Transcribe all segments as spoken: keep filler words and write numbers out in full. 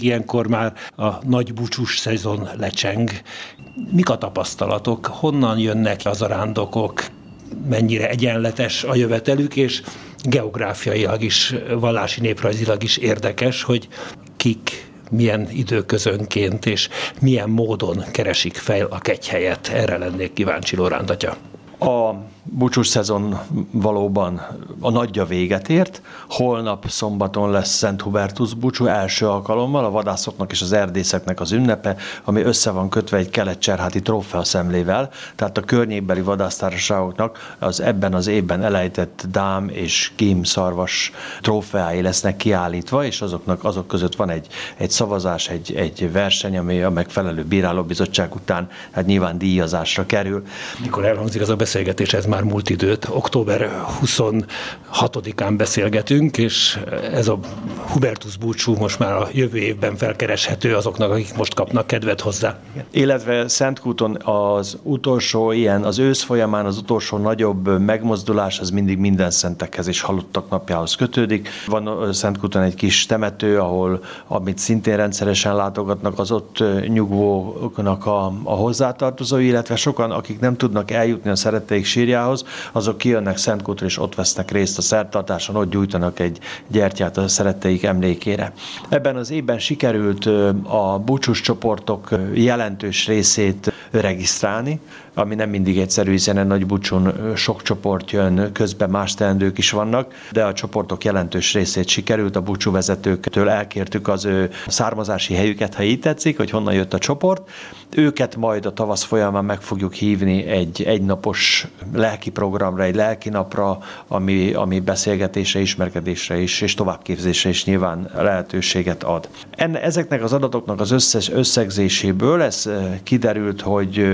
Ilyenkor már a nagy búcsús szezon lecseng. Mik a tapasztalatok? Honnan jönnek a zarándokok? Mennyire egyenletes a jövetelük, és geográfiailag is, vallási néprajzilag is érdekes, hogy kik milyen időközönként és milyen módon keresik fel a kegyhelyet. Erre lennék kíváncsi, Lóránt atya. A búcsús szezon valóban a nagyja véget ért. Holnap szombaton lesz Szent Hubertus búcsú első alkalommal, a vadászoknak és az erdészeknek az ünnepe, ami össze van kötve egy kelet-cserháti trófeaszemlével, tehát a környékbeli vadásztársaságoknak az ebben az évben elejtett dám és kím szarvas trófeái lesznek kiállítva, és azoknak azok között van egy, egy szavazás, egy, egy verseny, ami a megfelelő bírálóbizottság után hát nyilván díjazásra kerül. Mikor elhangzik az a beszélgetés, ez már múlt időt. október huszonhatodikán beszélgetünk, és ez a Hubertus búcsú most már a jövő évben felkereshető azoknak, akik most kapnak kedvet hozzá. Illetve Szentkúton az utolsó ilyen, az ősz folyamán az utolsó nagyobb megmozdulás az mindig minden szentekhez és halottak napjához kötődik. Van Szentkúton egy kis temető, ahol, amit szintén rendszeresen látogatnak az ott nyugvóknak a, a hozzátartozói, illetve sokan, akik nem tudnak eljutni a szeretteik sírjához, azok kijönnek Szentkútra és ott vesznek részt a szertartáson, ott gyújtanak egy gyertyát a szeretteik emlékére. Ebben az évben sikerült a búcsús csoportok jelentős részét regisztrálni, ami nem mindig egyszerű, hiszen egy nagy búcsún sok csoport jön, közben más teendők is vannak, de a csoportok jelentős részét sikerült, a búcsúvezetőktől elkértük az ő származási helyüket, ha így tetszik, hogy honnan jött a csoport. Őket majd a tavasz folyamán meg fogjuk hívni egy egynapos lelki programra, egy lelki napra, ami, ami beszélgetésre, ismerkedésre is, és továbbképzésre is nyilván lehetőséget ad. Enne, ezeknek az adatoknak az összes összegzéséből ez kiderült, hogy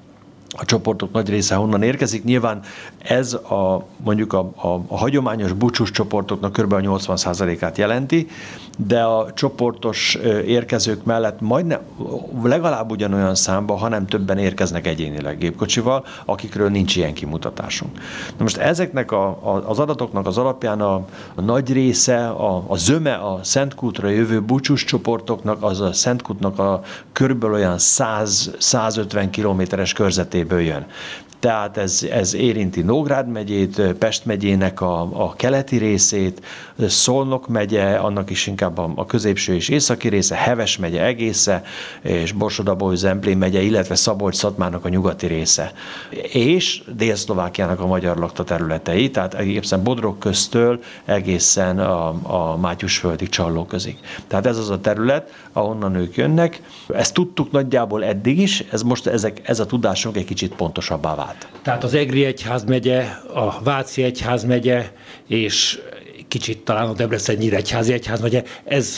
a csoportok nagy része honnan érkezik. Nyilván ez a, mondjuk a, a, a hagyományos búcsús csoportoknak kb. A nyolcvan százalékát jelenti, de a csoportos érkezők mellett majdnem legalább ugyanolyan számban, hanem többen érkeznek egyénileg gépkocsival, akikről nincs ilyen kimutatásunk. Na most ezeknek a, a, az adatoknak az alapján a, a nagy része, a, a zöme a Szentkútra jövő búcsús csoportoknak, az a Szentkútnak a körülbelül olyan száz-százötven kilométeres körzetéből jön. Tehát ez, ez érinti Nógrád megyét, Pest megyének a, a keleti részét, Szolnok megye, annak is inkább a, a középső és északi része, Heves megye egésze, és Borsod-Abaúj-Zemplén megye, illetve Szabolcs-Szatmárnak a nyugati része. És Dél-Szlovákiának a magyar lakta területei, tehát egészen Bodrog köztől egészen a, a Mátyusföldig Csallóközig. Tehát ez az a terület, ahonnan ők jönnek. Ezt tudtuk nagyjából eddig is, ez most ezek, ez a tudásunk egy kicsit pontosabbá vált. Tehát az Egri egyházmegye, a Váci egyházmegye, és kicsit talán a Debrecen-Nyíregyházi egyházmegye, ez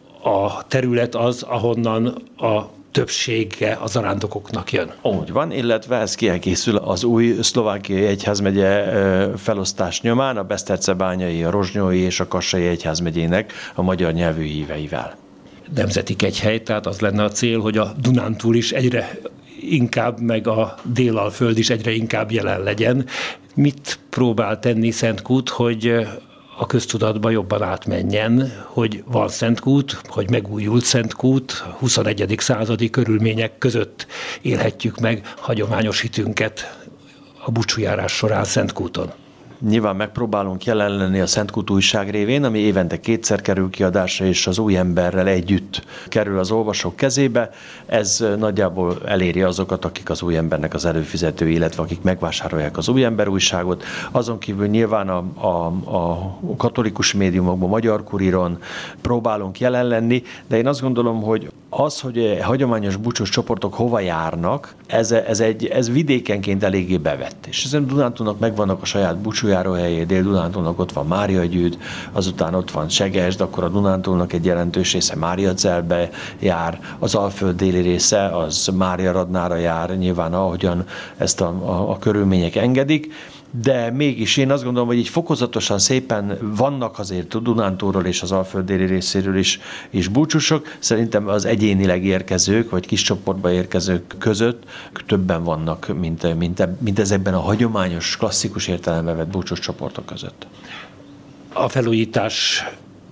a terület az, ahonnan a többsége az zarándokoknak jön. Úgy van, illetve ez kiegészül az új szlovákiai egyházmegye felosztás nyomán, a Besztercebányai, a Rozsnyói és a Kassai egyházmegyének a magyar nyelvű híveivel. Nemzeti kegyhely, tehát az lenne a cél, hogy a Dunántúl is egyre inkább, meg a Délalföld is egyre inkább jelen legyen. Mit próbál tenni Szentkút, hogy a köztudatba jobban átmenjen, hogy van Szentkút, hogy megújult Szentkút, huszonegyedik századi körülmények között élhetjük meg hagyományos hitünket a búcsújárás során Szentkúton? Nyilván megpróbálunk jelen lenni a Szentkút újság révén, ami évente kétszer kerül kiadásra, és az új emberrel együtt kerül az olvasók kezébe. Ez nagyjából eléri azokat, akik az új embernek az előfizetői, illetve akik megvásárolják az új ember újságot. Azon kívül nyilván a, a, a katolikus médiumokban, Magyar Kuríron próbálunk jelen lenni, de én azt gondolom, hogy az, hogy hagyományos búcsús csoportok hova járnak, ez, ez, egy, ez vidékenként eléggé bevett. És ezen Dunántúlnak megvannak a saját búcsújáróhelyé, Dél-Dunántúlnak ott van Máriagyűd, azután ott van Segesd, akkor a Dunántúlnak egy jelentős része Máriacelbe jár, az Alföld déli része az Máriaradnára jár, nyilván ahogyan ezt a, a, a körülmények engedik. De mégis én azt gondolom, hogy így fokozatosan szépen vannak azért Dunántúlról és az Alföld déli részéről is, is búcsúsok. Szerintem az egyénileg érkezők, vagy kis csoportba érkezők között többen vannak, mint, mint, mint ezekben a hagyományos, klasszikus értelembe vett búcsús csoportok között. A felújítás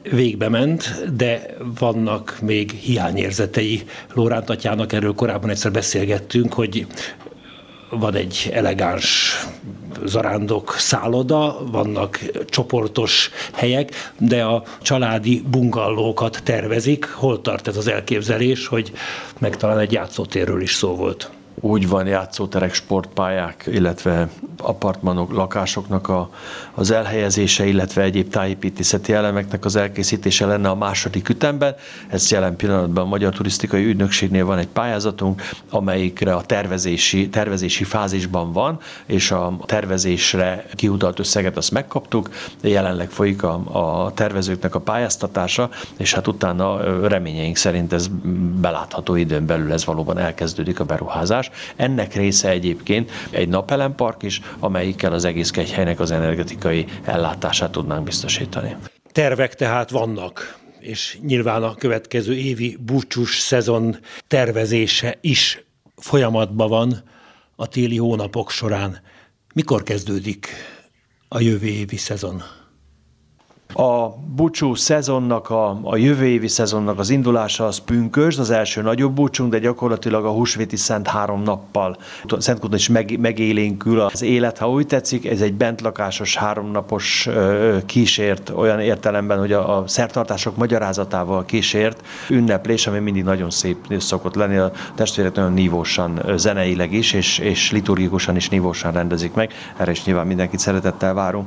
végbe ment, de vannak még hiányérzetei Lóránt atyának, erről korábban egyszer beszélgettünk, hogy van egy elegáns zarándok szálloda, vannak csoportos helyek, de a családi bungallókat tervezik. Hol tart ez az elképzelés, hogy meg talán egy játszótérről is szó volt? Úgy van, játszóterek, sportpályák, illetve apartmanok, lakásoknak a, az elhelyezése, illetve egyéb tájépítészeti elemeknek az elkészítése lenne a második ütemben. Ez jelen pillanatban a Magyar Turisztikai Ügynökségnél van egy pályázatunk, amelyikre a tervezési, tervezési fázisban van, és a tervezésre kiutalt összeget azt megkaptuk. Jelenleg folyik a, a tervezőknek a pályáztatása, és hát utána reményeink szerint ez belátható időn belül ez valóban elkezdődik a beruházás. Ennek része egyébként egy napelempark is, amelyikkel az egész Kegyhelynek az energetikai ellátását tudnánk biztosítani. Tervek tehát vannak, és nyilván a következő évi búcsús szezon tervezése is folyamatban van a téli hónapok során. Mikor kezdődik a jövő évi szezon? A búcsú szezonnak, a, a jövő évi szezonnak az indulása az pünkösd, az első nagyobb búcsunk, de gyakorlatilag a húsvéti szent három nappal Szentkúton is meg, megélénkül az élet, ha úgy tetszik. Ez egy bentlakásos, háromnapos ö, kísért, olyan értelemben, hogy a, a szertartások magyarázatával kísért ünneplés, ami mindig nagyon szép szokott lenni. A testvérek nagyon nívósan, zeneileg is, és, és liturgikusan is nívósan rendezik meg. Erre is nyilván mindenkit szeretettel várunk.